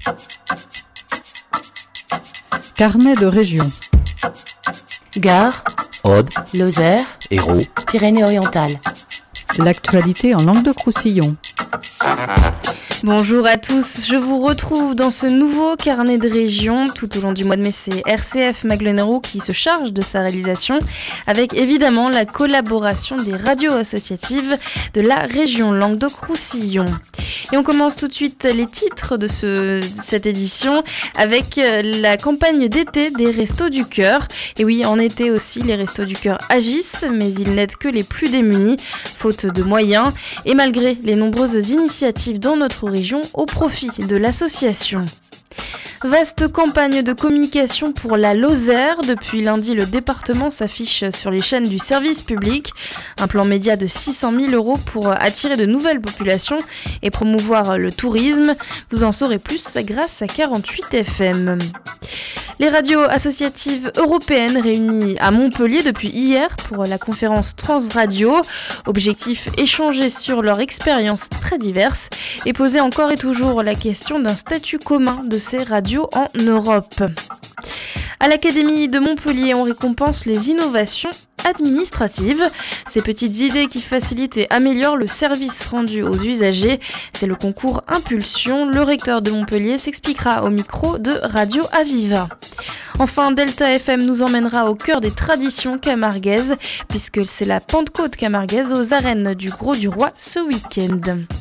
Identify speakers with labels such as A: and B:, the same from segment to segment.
A: Carnet de région.
B: Gard,
C: Aude,
B: Lozère,
C: Hérault,
B: Pyrénées-Orientales.
A: L'actualité en Languedoc-Roussillon.
D: Bonjour à tous, je vous retrouve dans ce nouveau carnet de région. Tout au long du mois de mai, c'est RCF Magdeleine Hérault qui se charge de sa réalisation, avec évidemment la collaboration des radios associatives de la région Languedoc-Roussillon. Et on commence tout de suite les titres de cette édition avec la campagne d'été des Restos du Cœur. Et oui, en été aussi, les Restos du Cœur agissent, mais ils n'aident que les plus démunis, faute de moyens, et malgré les nombreuses initiatives dans notre région au profit de l'association. Vaste campagne de communication pour la Lozère. Depuis lundi, le département s'affiche sur les chaînes du service public. Un plan média de 600 000 € pour attirer de nouvelles populations et promouvoir le tourisme. Vous en saurez plus grâce à 48 FM. Les radios associatives européennes réunies à Montpellier depuis hier pour la conférence Transradio. Objectif, échanger sur leurs expériences très diverses et poser encore et toujours la question d'un statut commun de ces radios en Europe. À l'Académie de Montpellier, on récompense les innovations administratives. Ces petites idées qui facilitent et améliorent le service rendu aux usagers. C'est le concours Impulsion. Le recteur de Montpellier s'expliquera au micro de Radio Aviva. Enfin, Delta FM nous emmènera au cœur des traditions camarguaises, puisque c'est la Pentecôte camarguaise aux arènes du Gros du Roi ce week-end.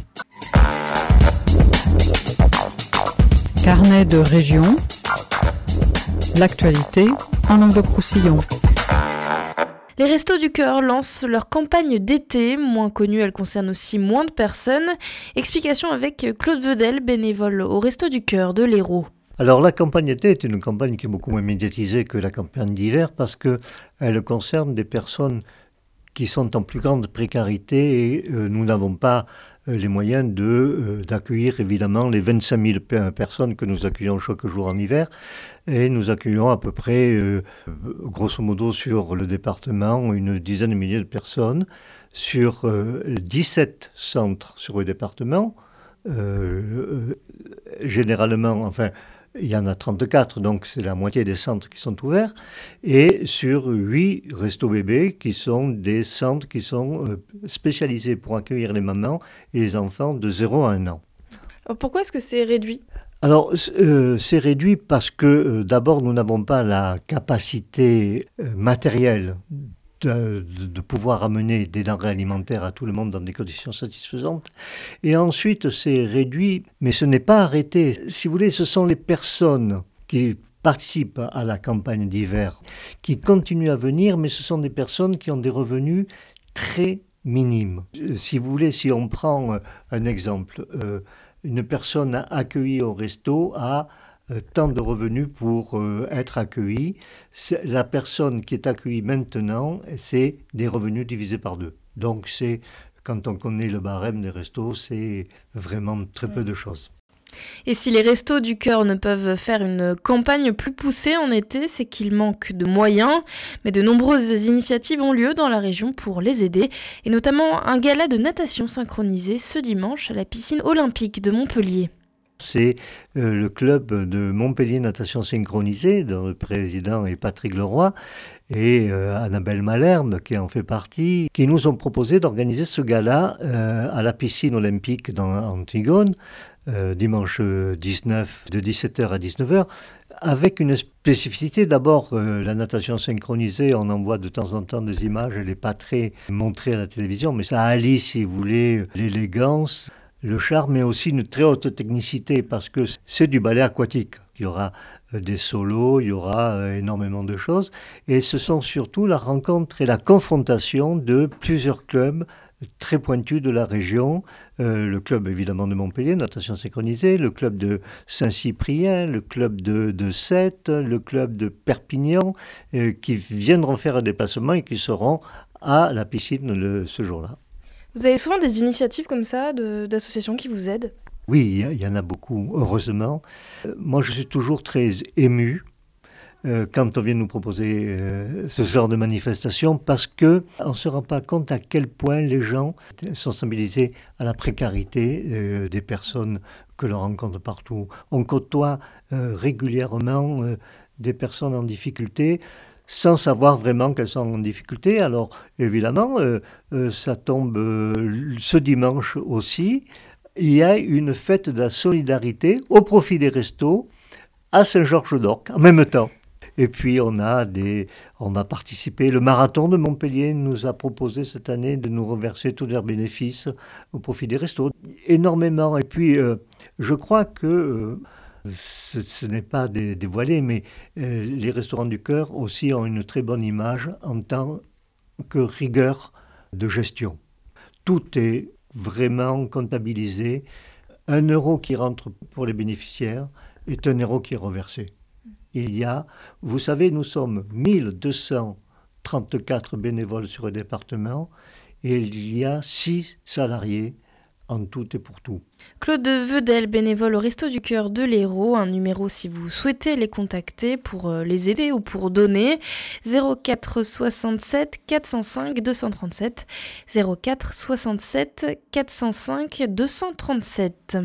A: Carnet de région. L'actualité en Languedoc-Roussillon.
D: Les Restos du Cœur lancent leur campagne d'été. Moins connue, elle concerne aussi moins de personnes. Explication avec Claude Vedel, bénévole au Restos du Cœur de l'Hérault.
E: Alors la campagne d'été est une campagne qui est beaucoup moins médiatisée que la campagne d'hiver parce qu'elle concerne des personnes qui sont en plus grande précarité et nous n'avons pas les moyens d'accueillir évidemment les 25 000 personnes que nous accueillons chaque jour en hiver. Et nous accueillons à peu près, grosso modo sur le département, une dizaine de milliers de personnes sur 17 centres sur le département. Généralement, enfin, il y en a 34, donc c'est la moitié des centres qui sont ouverts, et sur 8 restos bébés qui sont des centres qui sont spécialisés pour accueillir les mamans et les enfants de 0 à 1 an.
D: Alors pourquoi est-ce que c'est réduit ?
E: Alors, c'est réduit parce que d'abord, nous n'avons pas la capacité matérielle de pouvoir amener des denrées alimentaires à tout le monde dans des conditions satisfaisantes. Et ensuite, c'est réduit, mais ce n'est pas arrêté. Si vous voulez, ce sont les personnes qui participent à la campagne d'hiver qui continuent à venir, mais ce sont des personnes qui ont des revenus très minimes. Si vous voulez, si on prend un exemple, une personne accueillie au resto a tant de revenus pour être accueillie. La personne qui est accueillie maintenant, c'est des revenus divisés par 2. Donc quand on connaît le barème des restos, c'est vraiment très peu de choses.
D: Et si les Restos du Cœur ne peuvent faire une campagne plus poussée en été, c'est qu'il manque de moyens. Mais de nombreuses initiatives ont lieu dans la région pour les aider, et notamment un gala de natation synchronisé ce dimanche à la piscine olympique de Montpellier.
E: C'est le club de Montpellier Natation Synchronisée, dont le président est Patrick Leroy, et Annabelle Malherbe, qui en fait partie, qui nous ont proposé d'organiser ce gala à la piscine olympique dans Antigone, dimanche 19, de 17h à 19h, avec une spécificité. D'abord, la natation synchronisée, on en voit de temps en temps des images, elle n'est pas très montrée à la télévision, mais ça allie, si vous voulez, l'élégance, le charme, mais aussi une très haute technicité, parce que c'est du ballet aquatique. Il y aura des solos, il y aura énormément de choses, et ce sont surtout la rencontre et la confrontation de plusieurs clubs très pointus de la région, le club évidemment de Montpellier, natation synchronisée, le club de Saint-Cyprien, le club de Sète, le club de Perpignan, qui viendront faire un déplacement et qui seront à la piscine ce jour-là.
D: Vous avez souvent des initiatives comme ça, d'associations qui vous aident ?
E: Oui, il y en a beaucoup, heureusement. Moi, je suis toujours très ému quand on vient nous proposer ce genre de manifestation, parce qu'on ne se rend pas compte à quel point les gens sont sensibilisés à la précarité des personnes que l'on rencontre partout. On côtoie régulièrement des personnes en difficulté sans savoir vraiment qu'elles sont en difficulté. Alors évidemment, ça tombe ce dimanche aussi. Il y a une fête de la solidarité au profit des restos à Saint-Georges-d'Orc en même temps. Et puis on va participer. Le marathon de Montpellier nous a proposé cette année de nous reverser tous leurs bénéfices au profit des restos. Énormément. Et puis je crois que ce n'est pas dévoilé, mais les restaurants du cœur aussi ont une très bonne image en tant que rigueur de gestion. Tout est vraiment comptabilisé. 1 euro qui rentre pour les bénéficiaires est 1 euro qui est reversé. Vous savez, nous sommes 1234 bénévoles sur le département et il y a 6 salariés en tout et pour tout.
D: Claude Vedel, bénévole au Resto du Cœur de l'Hérault, un numéro si vous souhaitez les contacter pour les aider ou pour donner, 04 67 405 237, 04 67 405 237.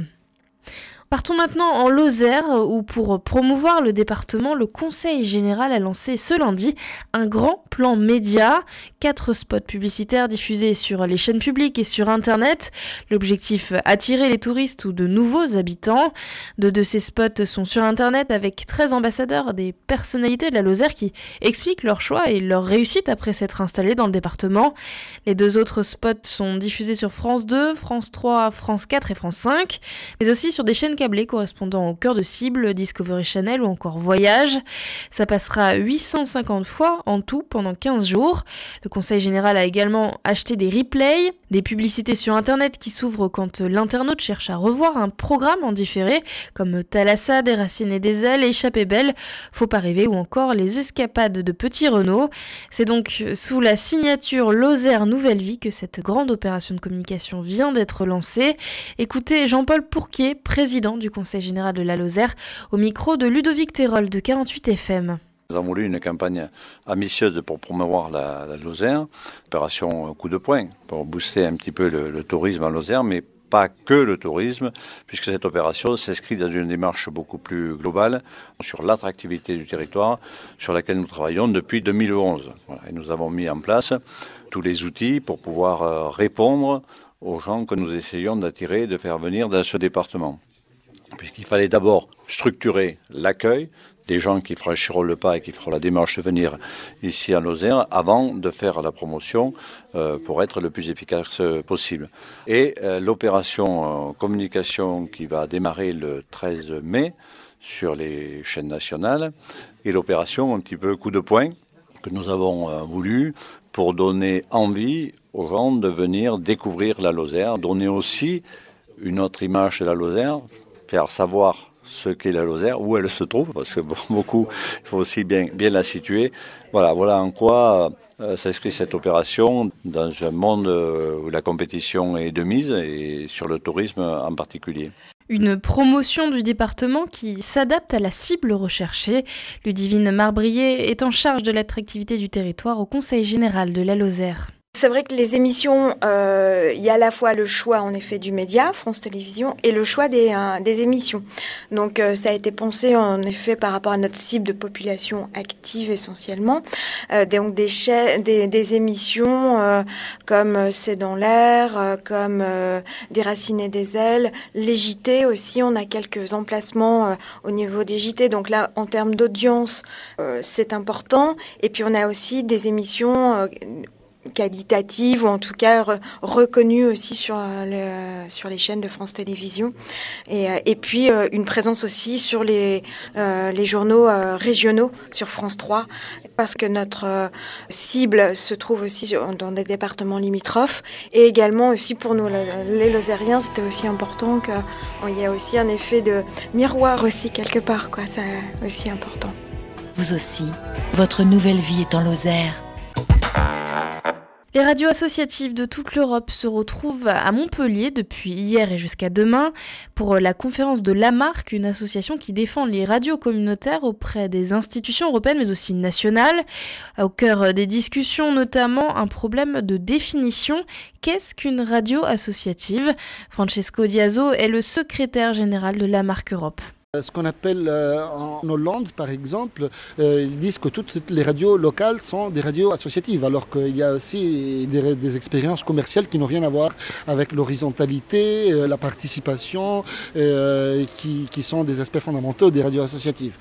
D: Partons maintenant en Lozère où pour promouvoir le département, le Conseil général a lancé ce lundi un grand plan média. 4 spots publicitaires diffusés sur les chaînes publiques et sur Internet. L'objectif, attirer les touristes ou de nouveaux habitants. 2 de ces spots sont sur Internet avec 13 ambassadeurs des personnalités de la Lozère qui expliquent leur choix et leur réussite après s'être installés dans le département. Les 2 autres spots sont diffusés sur France 2, France 3, France 4 et France 5, mais aussi sur des chaînes câblés correspondant au cœur de cible, Discovery Channel ou encore Voyage. Ça passera 850 fois en tout pendant 15 jours. Le Conseil général a également acheté des replays, des publicités sur Internet qui s'ouvrent quand l'internaute cherche à revoir un programme en différé, comme Thalassa, des Racines et des Ailes, Échappée belle, Faut pas rêver ou encore Les escapades de Petit Renaud. C'est donc sous la signature Lozère Nouvelle Vie que cette grande opération de communication vient d'être lancée. Écoutez Jean-Paul Pourquier, président du Conseil général de la Lozère, au micro de Ludovic Terol de 48 FM.
C: Nous avons voulu une campagne ambitieuse pour promouvoir la Lozère, opération coup de poing, pour booster un petit peu le tourisme en Lozère, mais pas que le tourisme, puisque cette opération s'inscrit dans une démarche beaucoup plus globale sur l'attractivité du territoire, sur laquelle nous travaillons depuis 2011. Voilà, et nous avons mis en place tous les outils pour pouvoir répondre aux gens que nous essayons d'attirer, de faire venir dans ce département. Puisqu'il fallait d'abord structurer l'accueil des gens qui franchiront le pas et qui feront la démarche de venir ici en Lozère avant de faire la promotion pour être le plus efficace possible. Et l'opération communication qui va démarrer le 13 mai sur les chaînes nationales et l'opération un petit peu coup de poing que nous avons voulu pour donner envie aux gens de venir découvrir la Lozère, donner aussi une autre image de la Lozère, faire savoir ce qu'est la Lozère, où elle se trouve, parce que beaucoup, il faut aussi bien la situer. Voilà en quoi s'inscrit cette opération dans un monde où la compétition est de mise, et sur le tourisme en particulier.
D: Une promotion du département qui s'adapte à la cible recherchée. Ludivine Marbrier est en charge de l'attractivité du territoire au Conseil général de la Lozère.
F: C'est vrai que les émissions, il y a à la fois le choix en effet du média, France Télévisions, et le choix des émissions. Donc ça a été pensé en effet par rapport à notre cible de population active essentiellement. Donc des émissions comme C'est dans l'air, comme Des Racines et des Ailes, les JT aussi, on a quelques emplacements au niveau des JT. Donc là, en termes d'audience, c'est important. Et puis on a aussi des émissions qualitatives ou en tout cas reconnues aussi sur les chaînes de France Télévisions et puis une présence aussi sur les journaux régionaux sur France 3 parce que notre cible se trouve aussi dans des départements limitrophes et également aussi pour nous les Lozériens c'était aussi important qu'il y ait aussi un effet de miroir aussi quelque part quoi, c'est aussi important.
G: Vous aussi, votre nouvelle vie est en Lozère.
D: Les radios associatives de toute l'Europe se retrouvent à Montpellier depuis hier et jusqu'à demain pour la conférence de l'AMARC, une association qui défend les radios communautaires auprès des institutions européennes mais aussi nationales. Au cœur des discussions, notamment un problème de définition. Qu'est-ce qu'une radio associative ? Francesco Diaso est le secrétaire général de l'AMARC Europe.
G: Ce qu'on appelle en Hollande, par exemple, ils disent que toutes les radios locales sont des radios associatives, alors qu'il y a aussi des expériences commerciales qui n'ont rien à voir avec l'horizontalité, la participation, qui sont des aspects fondamentaux des radios associatives.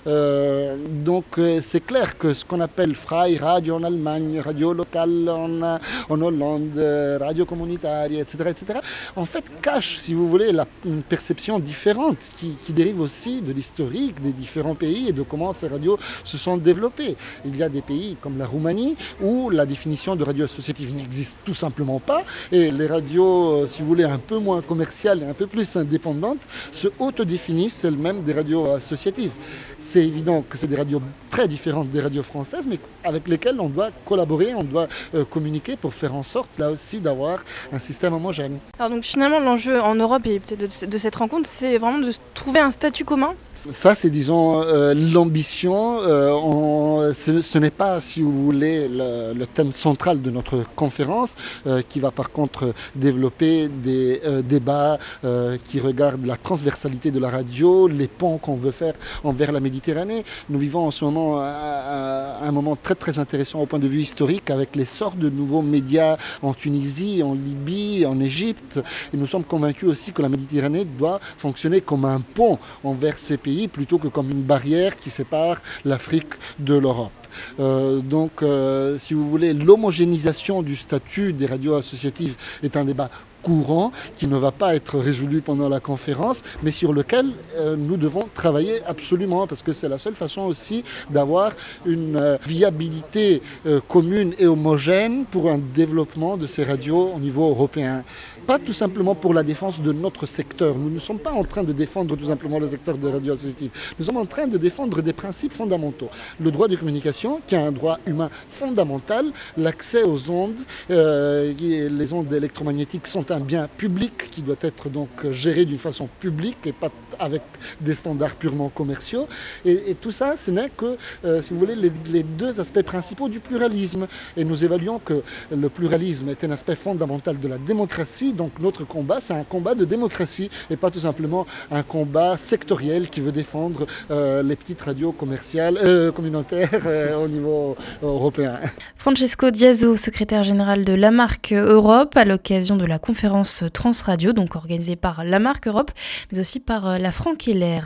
G: Donc c'est clair que ce qu'on appelle Freie Radio en Allemagne, radio locale en Hollande, radio communautaire, etc., en fait cache, si vous voulez, une perception différente qui dérive aussi de l'historique des différents pays et de comment ces radios se sont développées. Il y a des pays comme la Roumanie où la définition de radio associative n'existe tout simplement pas et les radios, si vous voulez, un peu moins commerciales et un peu plus indépendantes se autodéfinissent elles-mêmes des radios associatives. C'est évident que c'est des radios très différentes des radios françaises, mais avec lesquelles on doit collaborer, on doit communiquer pour faire en sorte, là aussi, d'avoir un système homogène.
H: Alors donc finalement, l'enjeu en Europe et peut-être de cette rencontre, c'est vraiment de trouver un statut commun.
G: Ça, c'est, disons, l'ambition. Ce n'est pas, si vous voulez, le thème central de notre conférence, qui va par contre développer des débats qui regardent la transversalité de la radio, les ponts qu'on veut faire envers la Méditerranée. Nous vivons en ce moment un moment très très intéressant au point de vue historique avec l'essor de nouveaux médias en Tunisie, en Libye, en Égypte. Et nous sommes convaincus aussi que la Méditerranée doit fonctionner comme un pont envers ces pays plutôt que comme une barrière qui sépare l'Afrique de l'Europe. Donc, si vous voulez, l'homogénéisation du statut des radios associatives est un débat courant qui ne va pas être résolu pendant la conférence, mais sur lequel nous devons travailler absolument parce que c'est la seule façon aussi d'avoir une viabilité commune et homogène pour un développement de ces radios au niveau européen. Pas tout simplement pour la défense de notre secteur. Nous ne sommes pas en train de défendre tout simplement le secteur des radios associatives. Nous sommes en train de défendre des principes fondamentaux. Le droit de communication, qui est un droit humain fondamental, l'accès aux ondes, les ondes électromagnétiques sont un bien public qui doit être donc géré d'une façon publique et pas avec des standards purement commerciaux. Et tout ça, ce n'est que, si vous voulez, les deux aspects principaux du pluralisme. Et nous évaluons que le pluralisme est un aspect fondamental de la démocratie. Donc notre combat, c'est un combat de démocratie et pas tout simplement un combat sectoriel qui veut défendre les petites radios communautaires au niveau européen.
D: Francesco Diaso, secrétaire général de l'AMARC Europe, à l'occasion de la conférence Transradio, donc organisée par l'AMARC Europe, mais aussi par la Franck-Heller.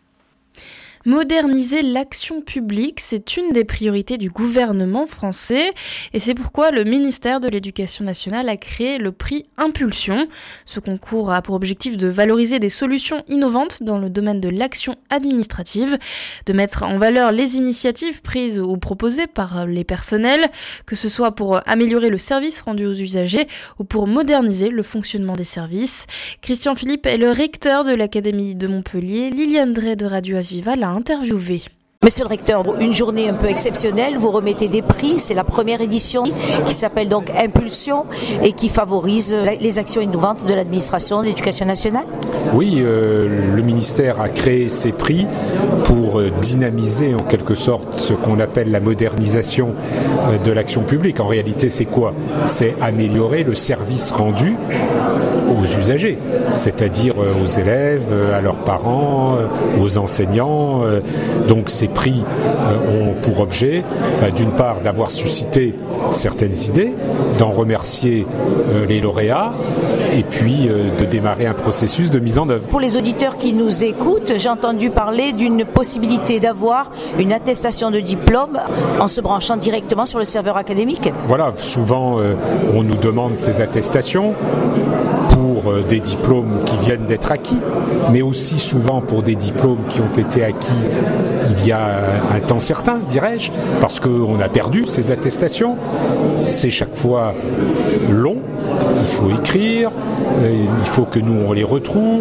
D: Moderniser l'action publique, c'est une des priorités du gouvernement français et c'est pourquoi le ministère de l'Éducation nationale a créé le prix Impulsion. Ce concours a pour objectif de valoriser des solutions innovantes dans le domaine de l'action administrative, de mettre en valeur les initiatives prises ou proposées par les personnels, que ce soit pour améliorer le service rendu aux usagers ou pour moderniser le fonctionnement des services. Christian Philippe est le recteur de l'Académie de Montpellier. Liliane Drey de Radio Aviva l'a interviewé.
I: Monsieur le recteur, une journée un peu exceptionnelle, vous remettez des prix, c'est la première édition qui s'appelle donc Impulsion et qui favorise les actions innovantes de l'administration de l'Éducation nationale.
J: Oui, le ministère a créé ces prix pour dynamiser en quelque sorte ce qu'on appelle la modernisation de l'action publique. En réalité, c'est quoi ? C'est améliorer le service rendu aux usagers, c'est-à-dire aux élèves, à leurs parents, aux enseignants. Donc ces prix ont pour objet, d'une part, d'avoir suscité certaines idées, d'en remercier les lauréats, et puis de démarrer un processus de mise en œuvre.
I: Pour les auditeurs qui nous écoutent, j'ai entendu parler d'une possibilité d'avoir une attestation de diplôme en se branchant directement sur le serveur académique.
J: Voilà, souvent on nous demande ces attestations pour des diplômes qui viennent d'être acquis, mais aussi souvent pour des diplômes qui ont été acquis il y a un temps certain, dirais-je, parce qu'on a perdu ces attestations. C'est chaque fois long, il faut écrire, il faut que nous on les retrouve,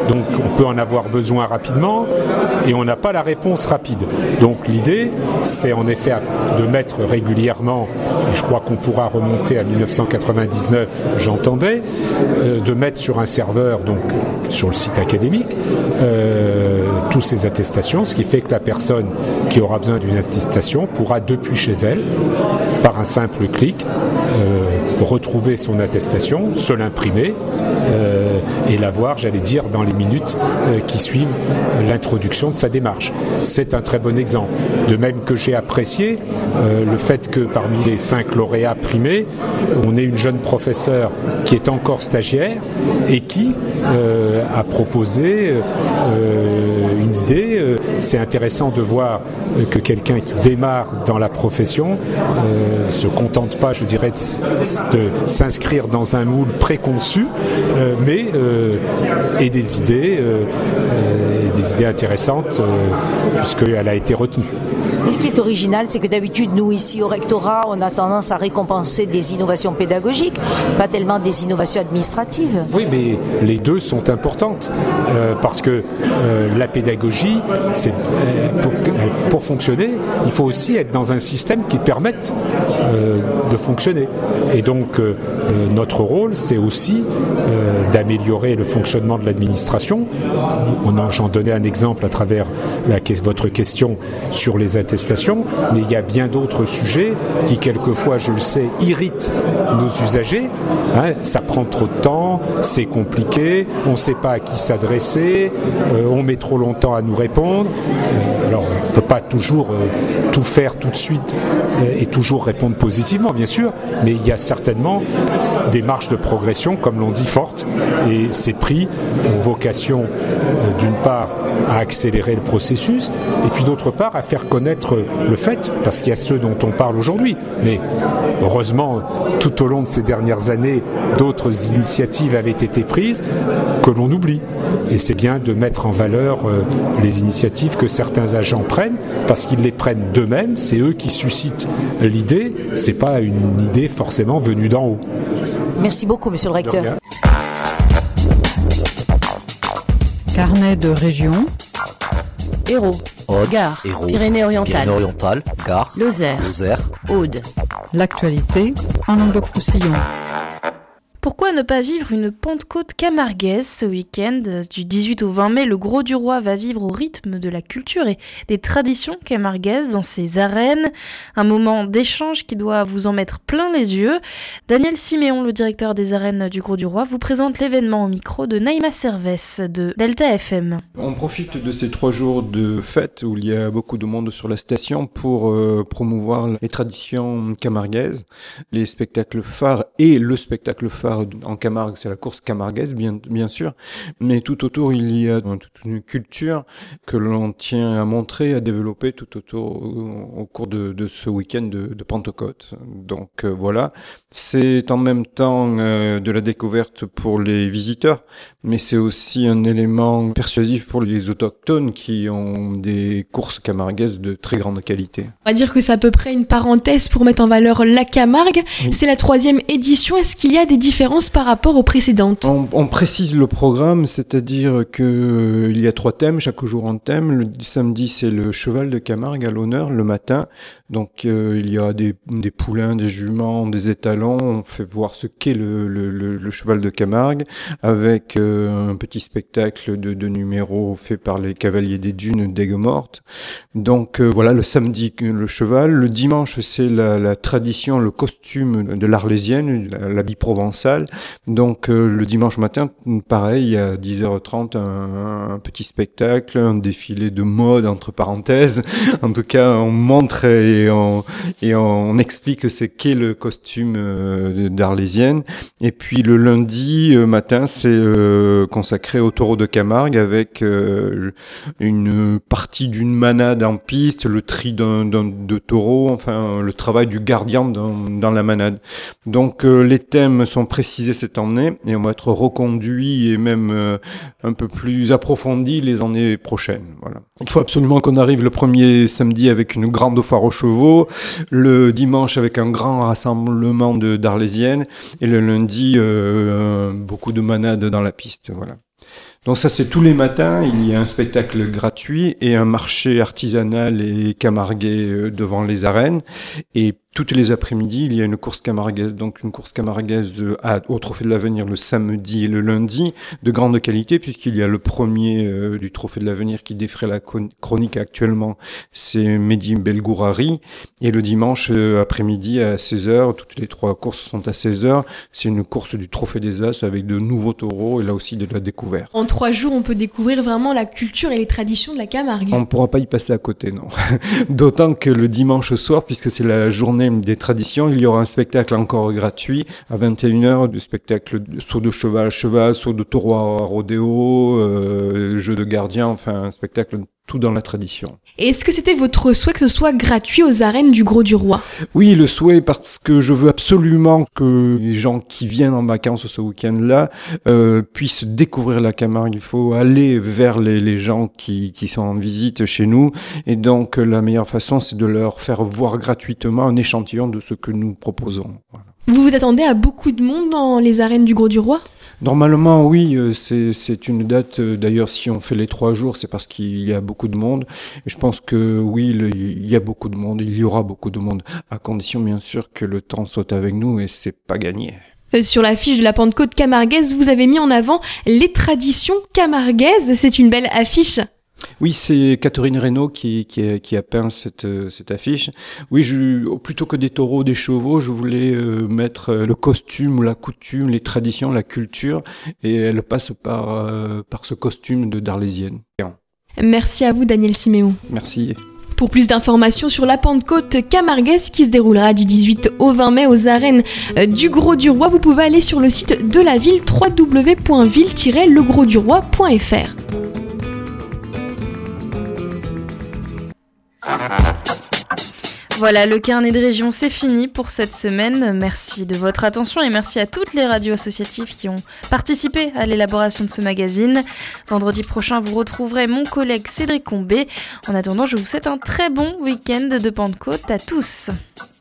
J: Donc on peut en avoir besoin rapidement et on n'a pas la réponse rapide. Donc l'idée, c'est en effet de mettre régulièrement, et je crois qu'on pourra remonter à 1999, j'entendais, de mettre sur un serveur, donc sur le site académique, toutes ces attestations, ce qui fait que la personne qui aura besoin d'une attestation pourra depuis chez elle, par un simple clic, retrouver son attestation, se l'imprimer et l'avoir, j'allais dire, dans les minutes qui suivent l'introduction de sa démarche. C'est un très bon exemple. De même que j'ai apprécié le fait que parmi les 5 lauréats primés, on ait une jeune professeure qui est encore stagiaire et qui a proposé une idée. C'est intéressant de voir que quelqu'un qui démarre dans la profession se contente pas, je dirais, de s'inscrire dans un moule préconçu, mais ait des idées intéressantes puisqu'elle a été retenue.
I: Et ce qui est original, c'est que d'habitude, nous ici au rectorat, on a tendance à récompenser des innovations pédagogiques, pas tellement des innovations administratives.
J: Oui, mais les deux sont importantes parce que la pédagogie, c'est, pour fonctionner, il faut aussi être dans un système qui permette de fonctionner. Et donc, notre rôle, c'est aussi d'améliorer le fonctionnement de l'administration. J'en donnais un exemple à travers votre question sur les attestations, mais il y a bien d'autres sujets qui, quelquefois, je le sais, irritent nos usagers. Ça prend trop de temps, c'est compliqué, on ne sait pas à qui s'adresser, on met trop longtemps à nous répondre. Alors, on ne peut pas toujours tout faire tout de suite et toujours répondre positivement, bien sûr, mais il y a certainement des marges de progression, comme l'on dit, fortes, et ces prix ont vocation, d'une part, à accélérer le processus, et puis d'autre part, à faire connaître le fait, parce qu'il y a ceux dont on parle aujourd'hui, mais heureusement, tout au long de ces dernières années, d'autres initiatives avaient été prises que l'on oublie. Et c'est bien de mettre en valeur les initiatives que certains agents prennent, parce qu'ils les prennent d'eux-mêmes, c'est eux qui suscitent l'idée, c'est pas une idée forcément venue d'en haut.
I: Merci beaucoup, monsieur le recteur.
A: Carnet de région.
B: Hérault,
K: Aude,
B: Gard,
K: Hérault,
B: Pyrénées-Orientales,
K: Gard,
B: Lozère, Aude.
A: L'actualité en Languedoc-Roussillon.
D: Pourquoi ne pas vivre une Pentecôte camarguaise ce week-end? Du 18 au 20 mai, le Gros du Roi va vivre au rythme de la culture et des traditions camarguaises dans ses arènes. Un moment d'échange qui doit vous en mettre plein les yeux. Daniel Siméon, le directeur des arènes du Gros du Roi, vous présente l'événement au micro de Naïma Servès de Delta FM.
L: On profite de ces 3 jours de fête où il y a beaucoup de monde sur la station pour promouvoir les traditions camarguaises, les spectacles phares et le spectacle phare en Camargue, c'est la course camarguaise, bien sûr, mais tout autour, il y a toute une culture que l'on tient à montrer, à développer tout autour au cours de ce week-end de Pentecôte. Donc voilà, c'est en même temps de la découverte pour les visiteurs, mais c'est aussi un élément persuasif pour les autochtones qui ont des courses camarguaises de très grande qualité.
M: On va dire que c'est à peu près une parenthèse pour mettre en valeur la Camargue. Oui. C'est la 3e édition. Est-ce qu'il y a des différences par rapport aux précédentes?
L: On précise le programme, c'est-à-dire qu'il y a 3 thèmes, chaque jour un thème. Le samedi, c'est le cheval de Camargue à l'honneur, le matin. Donc il y a des poulains, des juments, des étalons. On fait voir ce qu'est le cheval de Camargue avec un petit spectacle de numéros fait par les cavaliers des dunes d'Aigues-Mortes. Donc voilà, le samedi, le cheval. Le dimanche, c'est la tradition, le costume de l'Arlésienne, l'habit provençal. Donc le dimanche matin, pareil, à 10h30, un petit spectacle, un défilé de mode, entre parenthèses. En tout cas, on montre et on explique ce qu'est le costume d'Arlésienne. Et puis le lundi matin, c'est consacré au taureau de Camargue avec une partie d'une manade en piste, le tri de taureau, enfin le travail du gardien dans la manade. Donc les thèmes sont précisés cette année et on va être reconduits et même un peu plus approfondis les années prochaines. Voilà. Il faut absolument qu'on arrive le premier samedi avec une grande foire aux chevaux, le dimanche avec un grand rassemblement d'Arlésiennes et le lundi beaucoup de manades dans la piste. Voilà. Donc ça, c'est tous les matins, il y a un spectacle gratuit et un marché artisanal et camarguais devant les arènes. Et toutes les après-midi, il y a une course camarguaise, donc une course camarguaise au Trophée de l'Avenir le samedi et le lundi, de grande qualité, puisqu'il y a le premier du Trophée de l'Avenir qui défraie la chronique actuellement, c'est Mehdi Belgourari, et le dimanche après-midi à 16h, toutes les 3 courses sont à 16h, c'est une course du Trophée des As avec de nouveaux taureaux et là aussi de la découverte.
M: En 3 jours, on peut découvrir vraiment la culture et les traditions de la Camargue.
L: On ne pourra pas y passer à côté, non. D'autant que le dimanche soir, puisque c'est la journée des traditions, il y aura un spectacle encore gratuit à 21h, du spectacle de saut de cheval, saut de taureau à rodéo, jeu de gardien, enfin un spectacle tout dans la tradition.
M: Et est-ce que c'était votre souhait que ce soit gratuit aux arènes du Gros du Roi ?
L: Oui, le souhait, parce que je veux absolument que les gens qui viennent en vacances ce week-end-là puissent découvrir la Camargue. Il faut aller vers les gens qui sont en visite chez nous. Et donc, la meilleure façon, c'est de leur faire voir gratuitement un échantillon de ce que nous proposons. Voilà.
M: Vous vous attendez à beaucoup de monde dans les arènes du Gros du Roi ?
L: Normalement, oui, c'est une date, d'ailleurs, si on fait les 3 jours, c'est parce qu'il y a beaucoup de monde. Et je pense que oui, il y a beaucoup de monde, il y aura beaucoup de monde, à condition bien sûr que le temps soit avec nous et c'est pas gagné.
M: Sur l'affiche de la Pentecôte camarguaise, vous avez mis en avant les traditions camarguaises, c'est une belle affiche.
L: Oui, c'est Catherine Reynaud qui a peint cette affiche. Oui, plutôt que des taureaux, des chevaux, je voulais mettre le costume, la coutume, les traditions, la culture, et elle passe par ce costume d'Arlésienne.
M: Merci à vous, Daniel Siméon.
L: Merci.
M: Pour plus d'informations sur la Pentecôte camarguaise qui se déroulera du 18 au 20 mai aux arènes du Gros du Roi, vous pouvez aller sur le site de la ville www.ville-legros-du-roi.fr.
D: Voilà, le carnet de région, c'est fini pour cette semaine. Merci de votre attention et merci à toutes les radios associatives qui ont participé à l'élaboration de ce magazine. Vendredi prochain, vous retrouverez mon collègue Cédric Combé. En attendant, je vous souhaite un très bon week-end de Pentecôte à tous.